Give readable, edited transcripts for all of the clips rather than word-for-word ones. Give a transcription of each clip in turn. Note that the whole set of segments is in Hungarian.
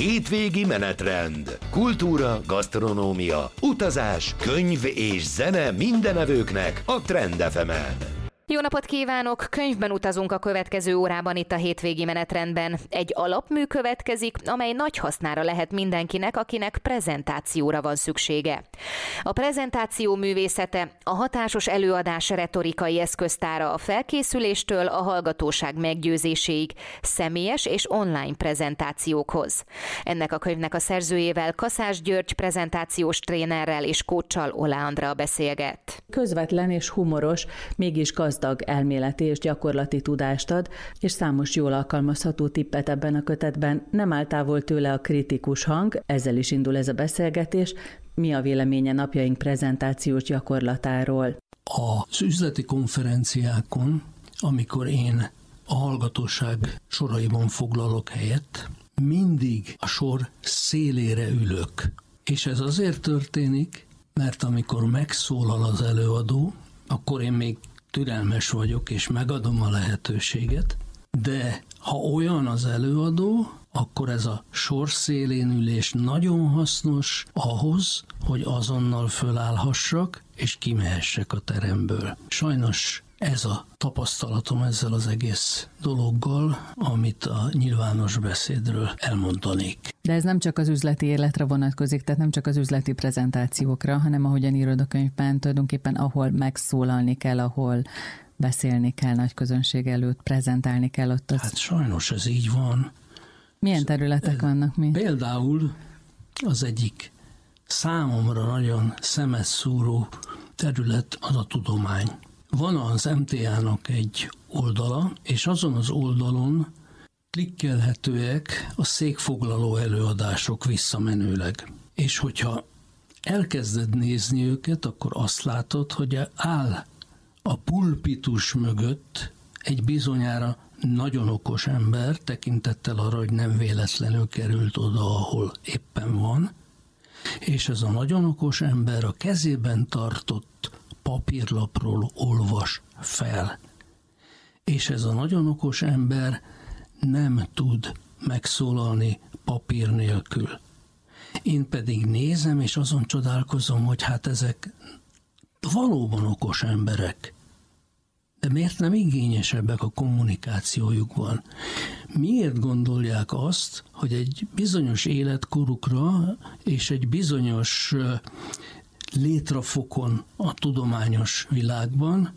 Hétvégi menetrend. Kultúra, gasztronómia, utazás, könyv és zene mindenevőknek a Trend FM-en. Jó napot kívánok! Könyvben utazunk a következő órában itt a hétvégi menetrendben. Egy alapmű következik, amely nagy hasznára lehet mindenkinek, akinek prezentációra van szüksége. A prezentáció művészete, a hatásos előadás retorikai eszköztára a felkészüléstől a hallgatóság meggyőzéséig, személyes és online prezentációkhoz. Ennek a könyvnek a szerzőjével, Kaszás György prezentációs trénerrel és coachsal Oláh Andrea beszélget. Közvetlen és humoros, mégis gazdag elméleti és gyakorlati tudást ad, és számos jól alkalmazható tippet ebben a kötetben. Nem áll távol tőle a kritikus hang, ezzel is indul ez a beszélgetés. Mi a véleménye napjaink prezentációs gyakorlatáról? Az üzleti konferenciákon, amikor én a hallgatóság soraiban foglalok helyet, mindig a sor szélére ülök. És ez azért történik, mert amikor megszólal az előadó, akkor én még türelmes vagyok, és megadom a lehetőséget, de ha olyan az előadó, akkor ez a sor szélén ülés nagyon hasznos ahhoz, hogy azonnal fölállhassak, és kimehessek a teremből. Sajnos ez a tapasztalatom ezzel az egész dologgal, amit a nyilvános beszédről elmondanék. De ez nem csak az üzleti életre vonatkozik, tehát nem csak az üzleti prezentációkra, hanem ahogyan írod a könyvben, tulajdonképpen ahol megszólalni kell, ahol beszélni kell nagy közönség előtt, prezentálni kell ott. Hát sajnos ez így van. Milyen területek vannak még? Például az egyik számomra nagyon szemeszszúró terület az a tudomány. Van az MTA-nak egy oldala, és azon az oldalon klikkelhetőek a székfoglaló előadások visszamenőleg. És hogyha elkezded nézni őket, akkor azt látod, hogy áll a pulpitus mögött egy bizonyára nagyon okos ember, tekintettel arra, hogy nem véletlenül került oda, ahol éppen van, és ez a nagyon okos ember a kezében tartott papírlapról olvas fel. És ez a nagyon okos ember nem tud megszólalni papír nélkül. Én pedig nézem, és azon csodálkozom, hogy hát ezek valóban okos emberek. De miért nem igényesebbek a kommunikációjukban? Miért gondolják azt, hogy egy bizonyos életkorukra és egy bizonyos létrafokon a tudományos világban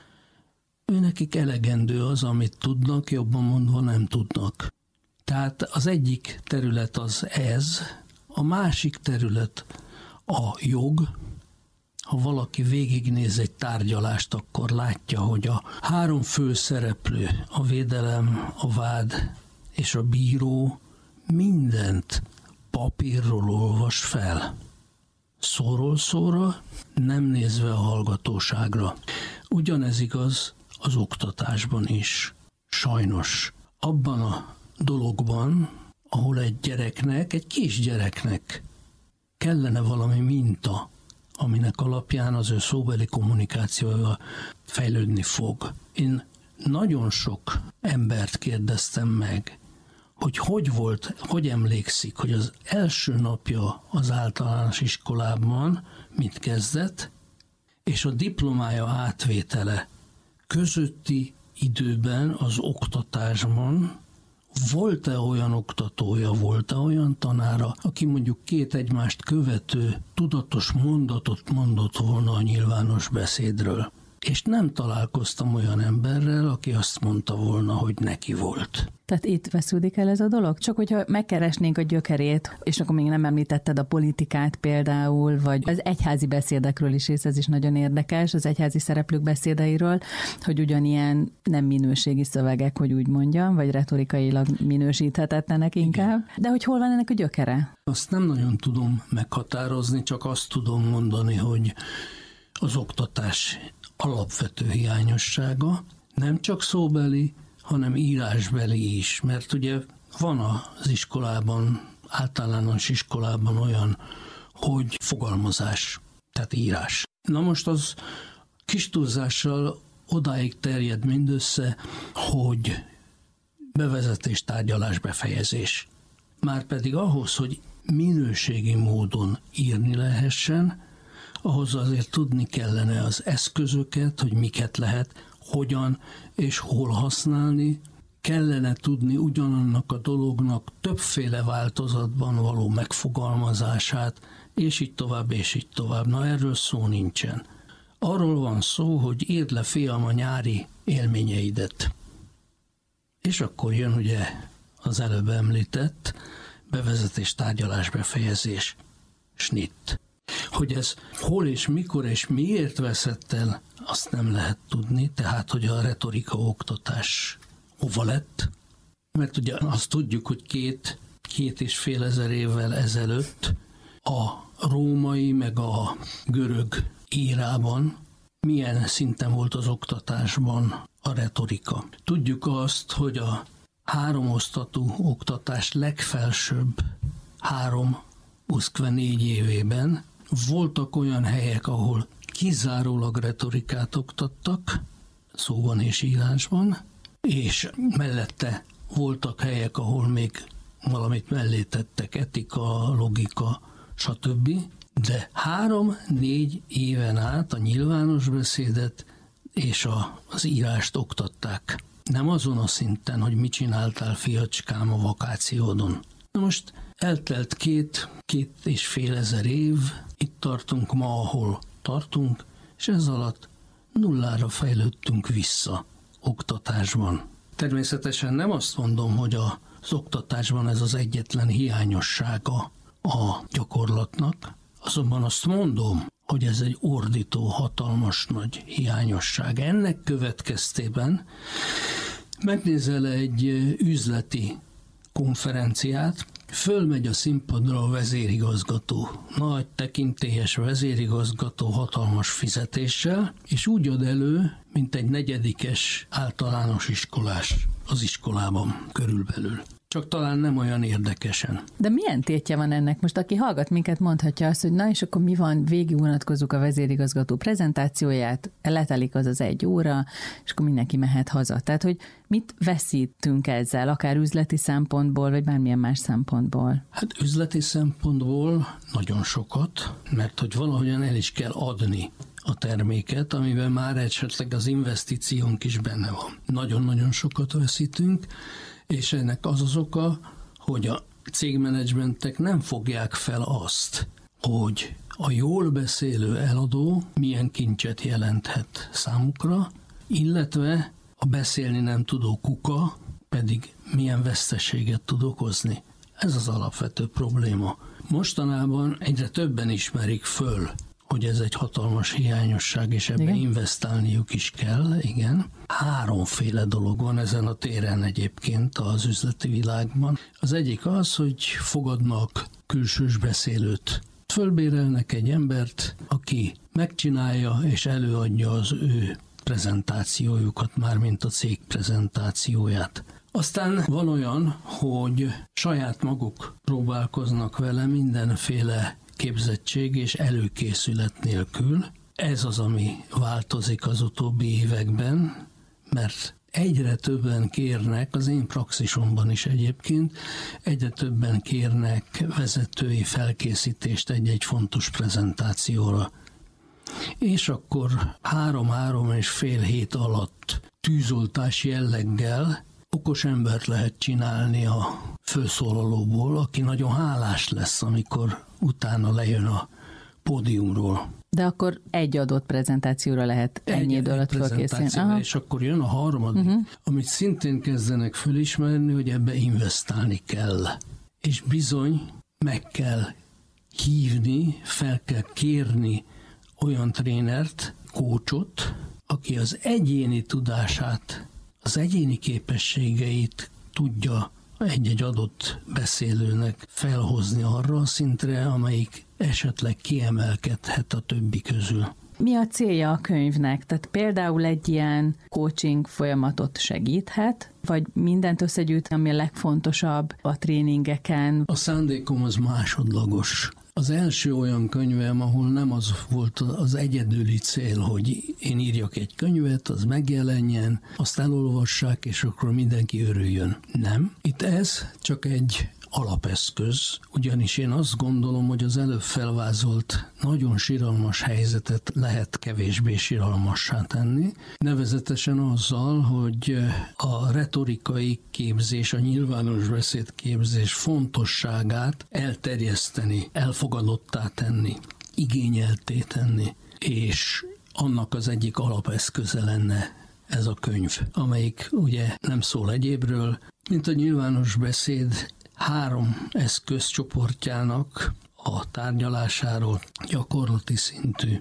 őnekik elegendő az, amit tudnak, jobban mondva nem tudnak. Tehát az egyik terület az ez, a másik terület a jog. Ha valaki végignéz egy tárgyalást, akkor látja, hogy a három fő szereplő, a védelem, a vád és a bíró mindent papírról olvas fel. Szóról szóra, nem nézve a hallgatóságra. Ugyanez igaz az oktatásban is. Sajnos abban a dologban, ahol egy gyereknek, egy kisgyereknek kellene valami minta, aminek alapján az ő szóbeli kommunikációja fejlődni fog. Én nagyon sok embert kérdeztem meg, hogy volt, hogy emlékszik, hogy az első napja az általános iskolában mit kezdett, és a diplomája átvétele közötti időben az oktatásban volt-e olyan oktatója, volt-e olyan tanára, aki mondjuk két egymást követő tudatos mondatot mondott volna a nyilvános beszédről. És nem találkoztam olyan emberrel, aki azt mondta volna, hogy neki volt. Tehát itt vesződik el ez a dolog? Csak hogyha megkeresnénk a gyökerét, és akkor még nem említetted a politikát például, vagy az egyházi beszédekről is, és ez is nagyon érdekes, az egyházi szereplők beszédeiről, hogy ugyanilyen nem minőségi szövegek, hogy úgy mondjam, vagy retorikailag minősíthetetlenek inkább. Igen. De hogy hol van ennek a gyökere? Azt nem nagyon tudom meghatározni, csak azt tudom mondani, hogy az oktatás alapvető hiányossága nem csak szóbeli, hanem írásbeli is, mert ugye van az iskolában, általános iskolában olyan, hogy fogalmazás, tehát írás. Na most az kis túlzással odáig terjed mindössze, hogy bevezetés, tárgyalás, befejezés. Márpedig ahhoz, hogy minőségi módon írni lehessen, ahhoz azért tudni kellene az eszközöket, hogy miket lehet, hogyan és hol használni, kellene tudni ugyanannak a dolognak többféle változatban való megfogalmazását, és így tovább, és így tovább. Na, erről szó nincsen. Arról van szó, hogy írd le, fiam, a nyári élményeidet. És akkor jön ugye az előbb említett bevezetés, tárgyalás, befejezés, snitt. Hogy ez hol és mikor és miért veszett el, azt nem lehet tudni, tehát hogy a retorika oktatás hova lett. Mert ugye azt tudjuk, hogy 2,5 évvel ezelőtt a római meg a görög érában milyen szinten volt az oktatásban a retorika. Tudjuk azt, hogy a 3 osztatú oktatás legfelsőbb 3-4 évében voltak olyan helyek, ahol kizárólag retorikát oktattak, szóban és írásban, és mellette voltak helyek, ahol még valamit mellé tettek, etika, logika, stb. De 3-4 éven át a nyilvános beszédet és az írást oktatták. Nem azon a szinten, hogy mit csináltál, fiacskám, a vakációdon. Na most eltelt 2,5 év, itt tartunk ma, ahol tartunk, és ez alatt nullára fejlődtünk vissza oktatásban. Természetesen nem azt mondom, hogy az oktatásban ez az egyetlen hiányossága a gyakorlatnak, azonban azt mondom, hogy ez egy ordító, hatalmas nagy hiányosság. Ennek következtében megnézel egy üzleti konferenciát, fölmegy a színpadra a vezérigazgató, nagy tekintélyes vezérigazgató hatalmas fizetéssel, és úgy ad elő, mint egy 4. általános iskolás az iskolában körülbelül. Csak talán nem olyan érdekesen. De milyen tétje van ennek? Most aki hallgat minket, mondhatja azt, hogy na és akkor mi van, végigvonatkozzuk a vezérigazgató prezentációját, letelik az 1 óra, és akkor mindenki mehet haza. Tehát, hogy mit veszítünk ezzel, akár üzleti szempontból, vagy bármilyen más szempontból? Hát üzleti szempontból nagyon sokat, mert hogy valahogyan el is kell adni a terméket, amiben már esetleg az investíciónk is benne van. Nagyon-nagyon sokat veszítünk, és ennek az oka, hogy a cégmenedzsmentek nem fogják fel azt, hogy a jól beszélő eladó milyen kincset jelenthet számukra, illetve a beszélni nem tudó kuka pedig milyen veszteséget tud okozni. Ez az alapvető probléma. Mostanában egyre többen ismerik föl, hogy ez egy hatalmas hiányosság, és ebbe investálniuk is kell, igen. 3 dolog van ezen a téren egyébként az üzleti világban. Az egyik az, hogy fogadnak külsős beszélőt. Fölbérelnek egy embert, aki megcsinálja és előadja az ő prezentációjukat, mármint a cég prezentációját. Aztán van olyan, hogy saját maguk próbálkoznak vele mindenféle képzettség és előkészület nélkül. Ez az, ami változik az utóbbi években, mert egyre többen kérnek, az én praxisomban is egyébként, egyre többen kérnek vezetői felkészítést egy-egy fontos prezentációra. És akkor 3-3,5 hét alatt tűzoltás jelleggel okos embert lehet csinálni a főszólalóból, aki nagyon hálás lesz, amikor utána lejön a pódiumról. De akkor egy adott prezentációra lehet ennyi idő alatt felkészülni. És akkor jön a harmadik, amit szintén kezdenek fölismerni, hogy ebbe investálni kell. És bizony meg kell hívni, fel kell kérni olyan trénert, kócsot, aki az egyéni tudását, az egyéni képességeit tudja egy-egy adott beszélőnek felhozni arra a szintre, amelyik esetleg kiemelkedhet a többi közül. Mi a célja a könyvnek? Tehát például egy ilyen coaching folyamatot segíthet, vagy mindent összegyűjt, ami a legfontosabb a tréningeken? A szándékom az másodlagos. Az első olyan könyvem, ahol nem az volt az egyedüli cél, hogy én írjak egy könyvet, az megjelenjen, azt elolvassák, és akkor mindenki örüljön. Nem. Itt ez csak egy alapeszköz, ugyanis én azt gondolom, hogy az előbb felvázolt nagyon siralmas helyzetet lehet kevésbé siralmassá tenni, nevezetesen azzal, hogy a retorikai képzés, a nyilvános beszédképzés fontosságát elterjeszteni, elfogadottá tenni, igényelté tenni, és annak az egyik alapeszköze lenne ez a könyv, amelyik ugye nem szól egyébről, mint a nyilvános beszéd 3 eszközcsoportjának a tárgyalásáról, gyakorlati szintű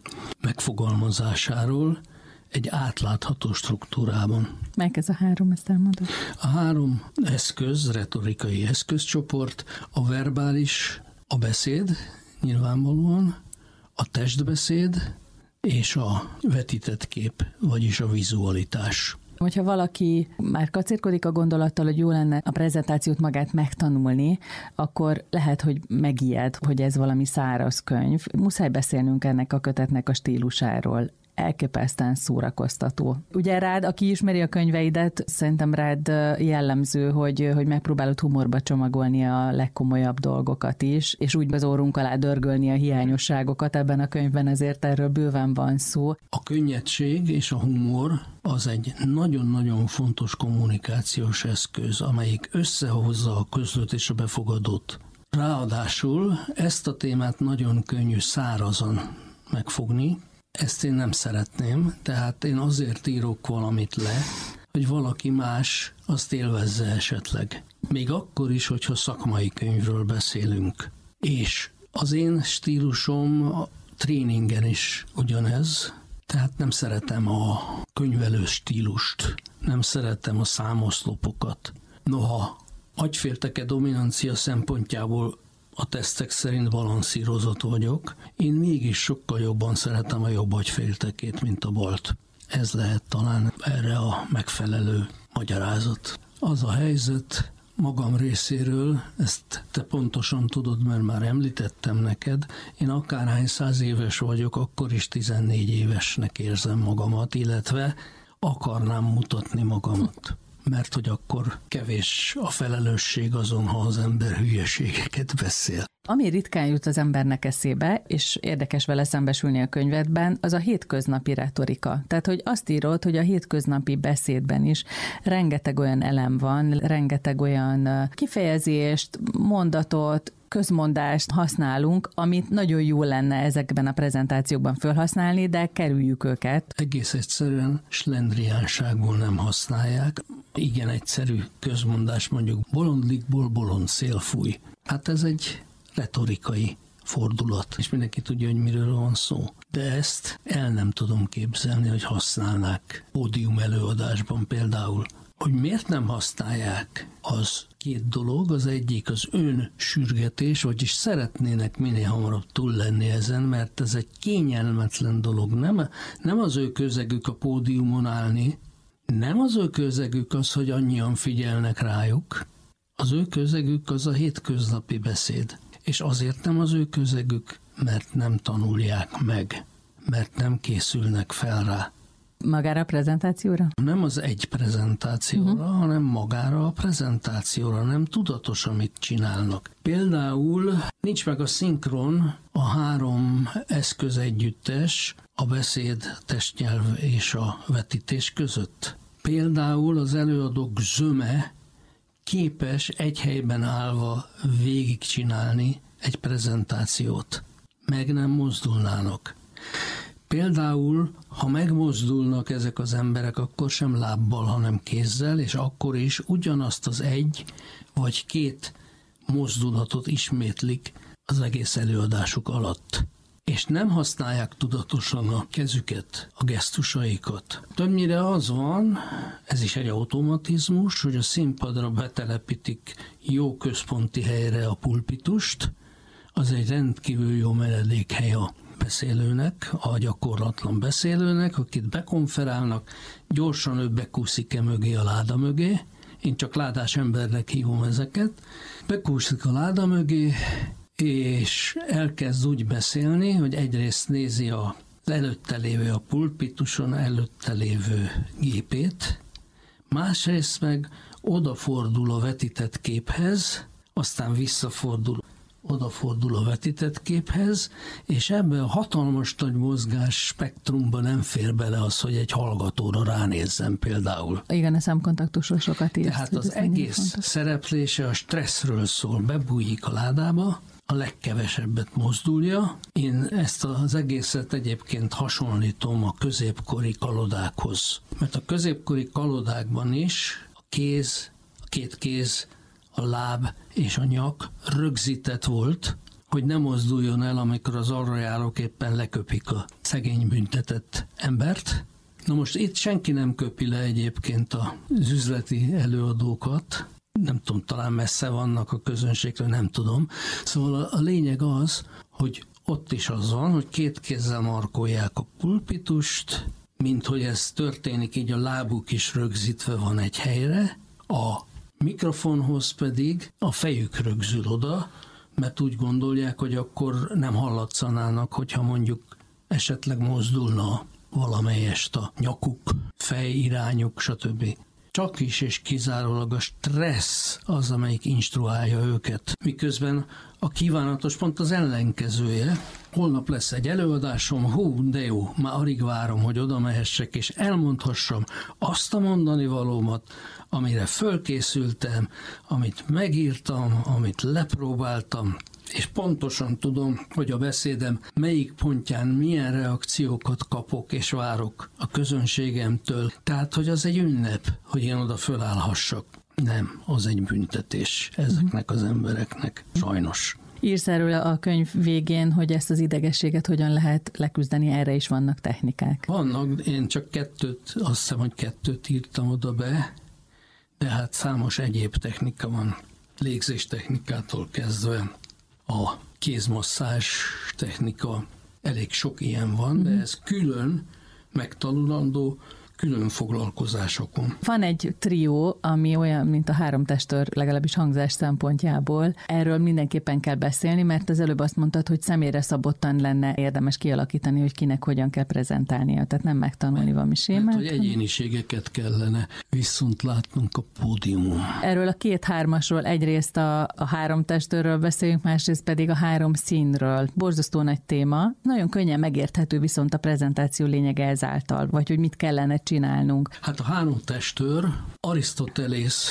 megfogalmazásáról egy átlátható struktúrában. Melyik ez a 3, ezt elmondod? A 3 eszköz, retorikai eszközcsoport, a verbális, a beszéd nyilvánvalóan, a testbeszéd és a vetített kép, vagyis a vizualitás. Hogyha valaki már kacérkodik a gondolattal, hogy jó lenne a prezentációt magát megtanulni, akkor lehet, hogy megijed, hogy ez valami száraz könyv. Muszáj beszélnünk ennek a kötetnek a stílusáról. Elképesztően szórakoztató. Ugye rád, aki ismeri a könyveidet, szerintem rád jellemző, hogy megpróbálod humorba csomagolni a legkomolyabb dolgokat is, és úgy az orrunk alá dörgölni a hiányosságokat ebben a könyvben, ezért erről bőven van szó. A könnyedség és a humor az egy nagyon-nagyon fontos kommunikációs eszköz, amelyik összehozza a közlőt és a befogadót. Ráadásul ezt a témát nagyon könnyű szárazon megfogni. Ezt én nem szeretném, tehát én azért írok valamit le, hogy valaki más azt élvezze esetleg. Még akkor is, hogyha szakmai könyvről beszélünk. És az én stílusom a tréningen is ugyanez, tehát nem szeretem a könyvelő stílust, nem szeretem a számoszlopokat. Noha agyfélteke dominancia szempontjából a tesztek szerint balanszírozott vagyok, én mégis sokkal jobban szeretem a jobb agyféltekét, mint a balt. Ez lehet talán erre a megfelelő magyarázat. Az a helyzet magam részéről, ezt te pontosan tudod, mert már említettem neked, én akárhány 100 éves vagyok, akkor is 14 évesnek érzem magamat, illetve akarnám mutatni magamat. Mert hogy akkor kevés a felelősség azon, ha az ember hülyeségeket beszél. Ami ritkán jut az embernek eszébe, és érdekes vele szembesülni a könyvedben, az a hétköznapi retorika. Tehát, hogy azt írod, hogy a hétköznapi beszédben is rengeteg olyan elem van, rengeteg olyan kifejezést, mondatot, közmondást használunk, amit nagyon jó lenne ezekben a prezentációkban felhasználni, de kerüljük őket. Egész egyszerűen slendriánságból nem használják. Igen egyszerű közmondás, mondjuk bolondlikból bolond szél fúj. Hát ez egy retorikai fordulat, és mindenki tudja, hogy miről van szó. De ezt el nem tudom képzelni, hogy használnák pódium előadásban például. Hogy miért nem használják, az 2 dolog. Az egyik az önsürgetés, vagyis szeretnének minél hamarabb túl lenni ezen, mert ez egy kényelmetlen dolog. Nem az ő közegük a pódiumon állni, nem az ő közegük az, hogy annyian figyelnek rájuk. Az ő közegük az a hétköznapi beszéd. És azért nem az ő közegük, mert nem tanulják meg, mert nem készülnek fel rá. Magára a prezentációra? Nem az egy prezentációra, hanem magára a prezentációra, nem tudatos, amit csinálnak. Például nincs meg a szinkron, a 3 eszköz együttes, a beszéd, testnyelv és a vetítés között. Például az előadók zöme képes egy helyben állva végigcsinálni egy prezentációt. Meg nem mozdulnának. Például, ha megmozdulnak ezek az emberek, akkor sem lábbal, hanem kézzel, és akkor is ugyanazt az 1 vagy 2 mozdulatot ismétlik az egész előadásuk alatt. És nem használják tudatosan a kezüket, a gesztusaikat. Többnyire az van, ez is egy automatizmus, hogy a színpadra betelepítik jó központi helyre a pulpitust, az egy rendkívül jó menedékhely a beszélőnek, a gyakorlatlan beszélőnek, akit bekonferálnak, gyorsan ő bekúszik mögé a láda mögé, én csak ládás embernek hívom ezeket, bekúszik a láda mögé, és elkezd úgy beszélni, hogy egyrészt nézi az előtte lévő, a pulpituson előtte lévő gépét, másrészt meg odafordul a vetített képhez, aztán odafordul a vetített képhez, és ebben a hatalmas nagy mozgás spektrumban nem fér bele az, hogy egy hallgatóra ránézzem például. Igen, a szemkontaktusról sokat írsz. Tehát az egész szereplése a stresszről szól, bebújik a ládába, a legkevesebbet mozdulja. Én ezt az egészet egyébként hasonlítom a középkori kalodákhoz. Mert a középkori kalodákban is a két kéz, a láb és a nyak rögzített volt, hogy ne mozduljon el, amikor az arrajárók éppen leköpik a szegény büntetett embert. Na most itt senki nem köpi le egyébként az üzleti előadókat, nem tudom, talán messze vannak a közönségről, nem tudom. Szóval a lényeg az, hogy ott is az van, hogy két kézzel markolják a pulpitust, mint hogy ez történik, így a lábuk is rögzítve van egy helyre, a mikrofonhoz pedig a fejük rögzül oda, mert úgy gondolják, hogy akkor nem hallatszanának, hogyha mondjuk esetleg mozdulna valamelyest a nyakuk, fejirányuk, stb. Csak is és kizárólag a stressz az, amelyik instruálja őket. Miközben a kívánatos pont az ellenkezője. Holnap lesz egy előadásom, de jó, már alig várom, hogy oda mehessek, és elmondhassam azt a mondani valómat, amire fölkészültem, amit megírtam, amit lepróbáltam, és pontosan tudom, hogy a beszédem melyik pontján milyen reakciókat kapok és várok a közönségemtől. Tehát, hogy az egy ünnep, hogy én oda fölállhassak. Nem, az egy büntetés ezeknek az embereknek, sajnos. Írsz erről a könyv végén, hogy ezt az idegességet hogyan lehet leküzdeni, erre is vannak technikák. Vannak, én csak azt hiszem, hogy 2 írtam oda be, de hát számos egyéb technika van, légzéstechnikától kezdve a kézmasszázs technika, elég sok ilyen van, de ez külön megtanulandó, külön foglalkozásokon. Van egy trió, ami olyan, mint a 3 testőr, legalábbis hangzás szempontjából. Erről mindenképpen kell beszélni, mert az előbb azt mondtad, hogy személyre szabottan lenne érdemes kialakítani, hogy kinek hogyan kell prezentálnia, tehát nem megtanulni valami sémát. Mert hogy egyéniségeket kellene viszont látnunk a pódiumon. Erről a 2-3-asról egyrészt a 3 testőrről beszélünk, másrészt pedig a 3 színről. Borzasztó nagy téma, nagyon könnyen megérthető viszont a prezentáció lényege ezáltal, vagy hogy mit kellene csinálnunk. Hát a 3 testőr, Arisztotelész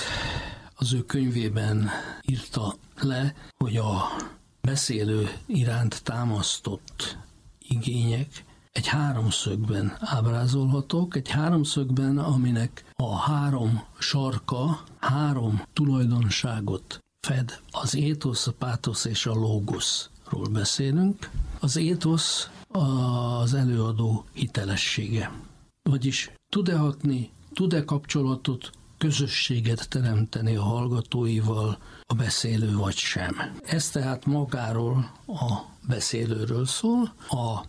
az ő könyvében írta le, hogy a beszélő iránt támasztott igények egy 3-szögben ábrázolhatók, egy 3-szögben, aminek a 3 sarka 3 tulajdonságot fed. Az étosz, a pátosz és a lógoszról beszélünk. Az étosz az előadó hitelessége. Vagyis tud-e hatni, tud-e kapcsolatot, közösséget teremteni a hallgatóival a beszélő vagy sem. Ez tehát magáról a beszélőről szól. A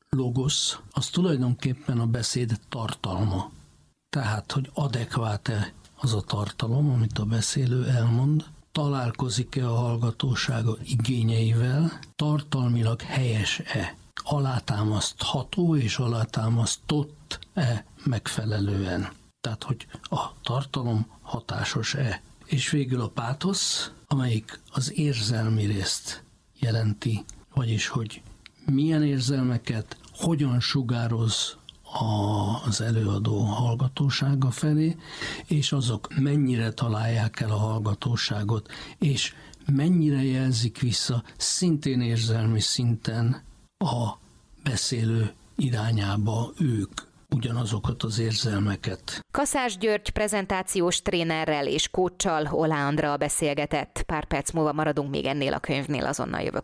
logosz az tulajdonképpen a beszéd tartalma. Tehát, hogy adekvát-e az a tartalom, amit a beszélő elmond, találkozik-e a hallgatósága igényeivel, tartalmilag helyes-e, alátámasztható és alátámasztott-e megfelelően. Tehát, hogy a tartalom hatásos-e. És végül a pátosz, amelyik az érzelmi részt jelenti, vagyis, hogy milyen érzelmeket, hogyan sugároz az előadó hallgatósága felé, és azok mennyire találják el a hallgatóságot, és mennyire jelzik vissza szintén érzelmi szinten a beszélő irányába ők ugyanazokat az érzelmeket. Kaszás György prezentációs trénerrel és kóccsal Olá Andrea beszélgetett. Pár perc múlva maradunk még ennél a könyvnél, azonnal jövök.